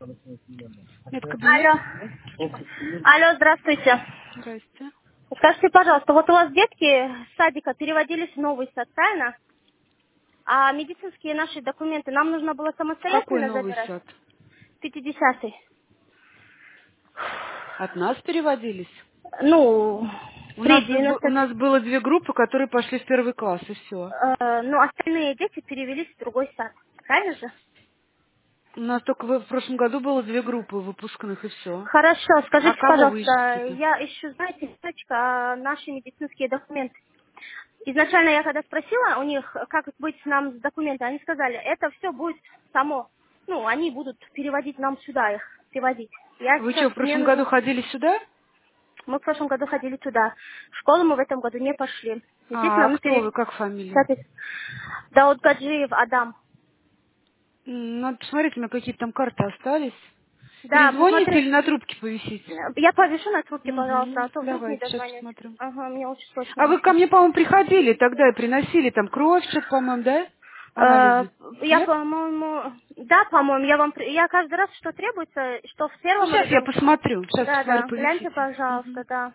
Нет, кабинет. Алло. Алло, здравствуйте. Здрасте. Скажите, пожалуйста, вот у вас детки с садика переводились в новый сад, правильно? А медицинские наши документы нам нужно было Какой самостоятельно новый забирать? сад? 50-й. От нас переводились? Ну, У при нас, у 90... нас было две группы, которые пошли в первый класс, и все. Ну, остальные дети перевелись в другой сад. Правильно же? У нас только в прошлом году было две группы выпускных, и все. Хорошо, А скажите, кого вы пожалуйста, ищете-то? я ищу, знаете, наши медицинские документы. Изначально я когда спросила у них, как быть нам с документами, они сказали, это все будет само. Ну, они будут переводить нам сюда их, приводить. Я Вы сейчас, что, в мне прошлом году нужно... ходили сюда? Мы в прошлом году ходили туда. В школу мы в этом году не пошли. Естественно, А мы кто вы, перевели... как фамилия? Дауд Гаджиев, Адам. Надо посмотреть, у меня какие-то там карты остались. Да, Перезвоните посмотри. или на трубке повисите? Я повешу на трубке, пожалуйста, Угу. а то вдруг не Давайте, сейчас дозвонюсь. посмотрю. Ага, мне очень срочно А вы ко нужно. мне, по-моему, приходили тогда и приносили там кровь, что-то, по-моему, да? Э, Анализы. Я, Нет? по-моему, да, по-моему, я каждый раз, что требуется, что в Ну, первом сейчас я ребенке. посмотрю. Сейчас Да, посмотрю, да, гляньте, повисите. пожалуйста, да.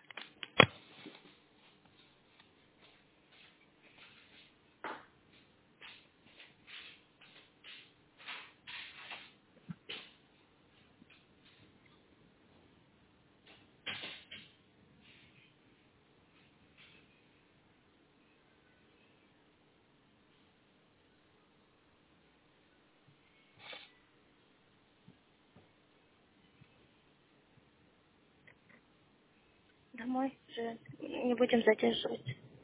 Домой же не будем задерживать.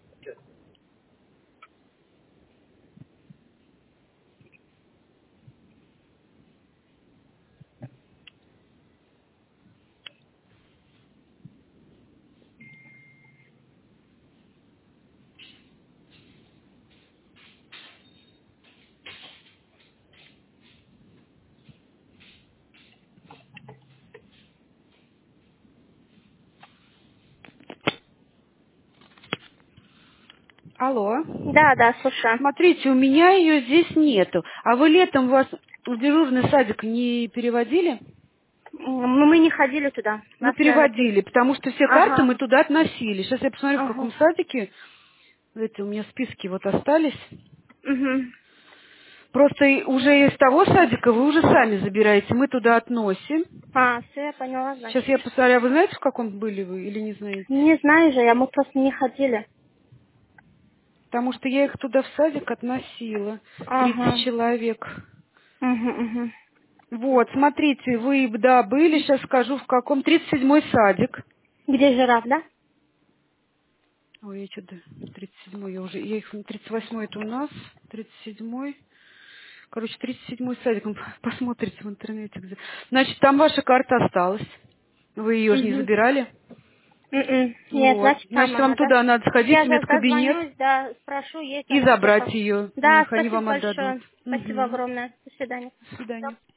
Алло. Да, да, слушаю. Смотрите, у меня ее здесь нету. А вы летом вас в дежурный садик не переводили? Мы не ходили туда. Ну, Нас, наверное, переводили, потому что все карты Ага, мы туда относили. Сейчас я посмотрю, в ага. каком садике. Эти у меня списки вот остались. Угу. Просто уже из того садика вы уже сами забираете, мы туда относим. Все, я поняла, Сейчас значит. я посмотрю, а вы знаете, в каком были вы или не знаете? Не знаю же, мы просто не ходили. Потому что я их туда в садик относила. 30 Ага. человек. Угу, угу. Вот, смотрите, вы, да, были, сейчас скажу, в каком. 37-й садик. Где жираф, да? Ой, я что-то 37-й, я их, 38-й это у нас, 37-й. Короче, 37-й садик, посмотрите в интернете. Где. Значит, там ваша карта осталась. Вы ее же не Угу. забирали. Нет, Вот. значит, там Значит, вам она, да? туда надо сходить в Я сейчас медкабинет дозвонюсь, да, спрошу, есть и она забрать где-то. ее. Да, Их они спасибо вам отдадут. большое. Спасибо Угу. огромное. До свидания. До свидания.